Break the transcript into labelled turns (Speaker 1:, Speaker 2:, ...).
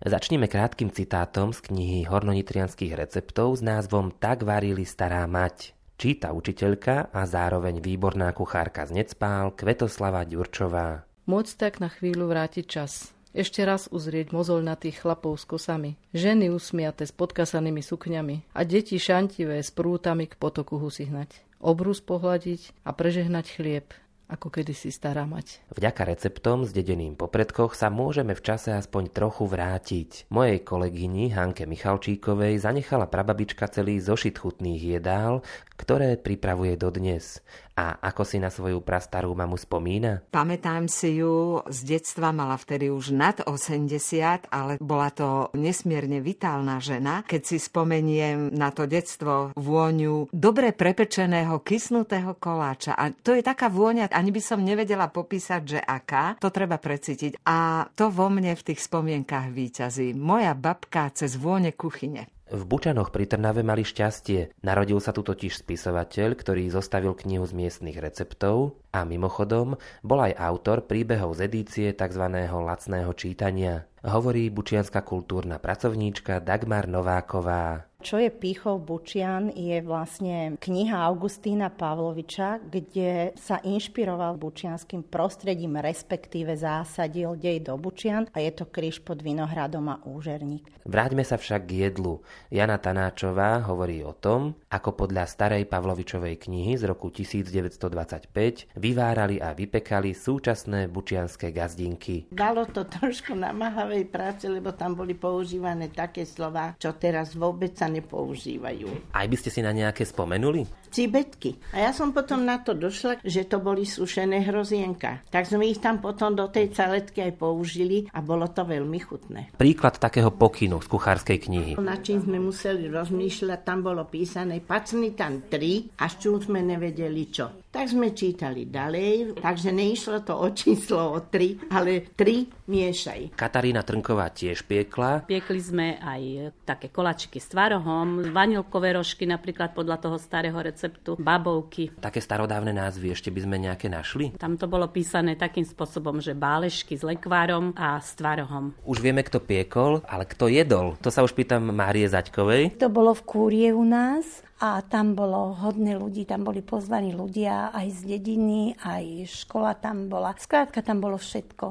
Speaker 1: Začneme krátkym citátom z knihy hornonitrianskych receptov s názvom Tak varili stará mať. Číta učiteľka a zároveň výborná kuchárka z Necpál Kvetoslava Ďurčová.
Speaker 2: Môcť tak na chvíľu vrátiť čas. Ešte raz uzrieť mozolnatých chlapov s kosami, ženy usmiate s podkasanými sukňami a deti šantivé s prútami k potoku husihnať. Obrus pohľadiť a prežehnať chlieb, ako kedysi stará mať.
Speaker 1: Vďaka receptom zdedeným po predkoch sa môžeme v čase aspoň trochu vrátiť. Mojej kolegyni Hanke Michalčíkovej zanechala prababička celý zošit chutných jedál, ktoré pripravuje dodnes. A ako si na svoju prastarú mamu spomína?
Speaker 3: Pamätám si ju, z detstva mala vtedy už nad 80, ale bola to nesmierne vitálna žena. Keď si spomeniem na to detstvo vôňu dobre prepečeného, kysnutého koláča. A to je taká vôňa, ani by som nevedela popísať, že aká. To treba precítiť. A to vo mne v tých spomienkach víťazí. Moja babka cez vône kuchyne.
Speaker 1: V Bučanoch pri Trnave mali šťastie. Narodil sa tu totiž spisovateľ, ktorý zostavil knihu z miestnych receptov a mimochodom bol aj autor príbehov z edície tzv. Lacného čítania. Hovorí bučianska kultúrna pracovníčka Dagmar Nováková.
Speaker 4: Čo je Pýchov Bučian, je vlastne kniha Augustína Pavloviča, kde sa inšpiroval bučianským prostredím, respektíve zásadil dej do Bučian a je to kríž pod Vinohradom a Úžerník.
Speaker 1: Vráťme sa však k jedlu. Jana Tanáčová hovorí o tom, ako podľa starej Pavlovičovej knihy z roku 1925 vyvárali a vypekali súčasné bučianske gazdinky.
Speaker 5: Dalo to trošku namáhavej práce, lebo tam boli používané také slová, čo teraz vôbec sa nepoužívajú.
Speaker 1: Aj by ste si na nejaké spomenuli?
Speaker 5: Cibetky. A ja som potom na to došla, že to boli sušené hrozienka. Tak sme ich tam potom do tej caletky aj použili a bolo to veľmi chutné.
Speaker 1: Príklad takého pokynu z kuchárskej knihy.
Speaker 5: Na čím sme museli rozmýšľať, tam bolo písané pacni tam 3, až čím sme nevedeli čo. Tak sme čítali ďalej, takže neišlo to o číslo o 3, ale 3 miešaj.
Speaker 1: Katarína Trnková tiež piekla.
Speaker 6: Piekli sme aj také koláčiky s tvarohom, vanilkové rožky napríklad podľa toho starého receptu, babovky.
Speaker 1: Také starodávne názvy ešte by sme nejaké našli?
Speaker 6: Tam to bolo písané takým spôsobom, že bálešky s lekvárom a s tvarohom.
Speaker 1: Už vieme, kto piekol, ale kto jedol? To sa už pýtam Márie Zaďkovej.
Speaker 7: To bolo v Kúrie u nás. A tam bolo hodne ľudí, tam boli pozvaní ľudia aj z dediny, aj škola tam bola. Skrátka tam bolo všetko.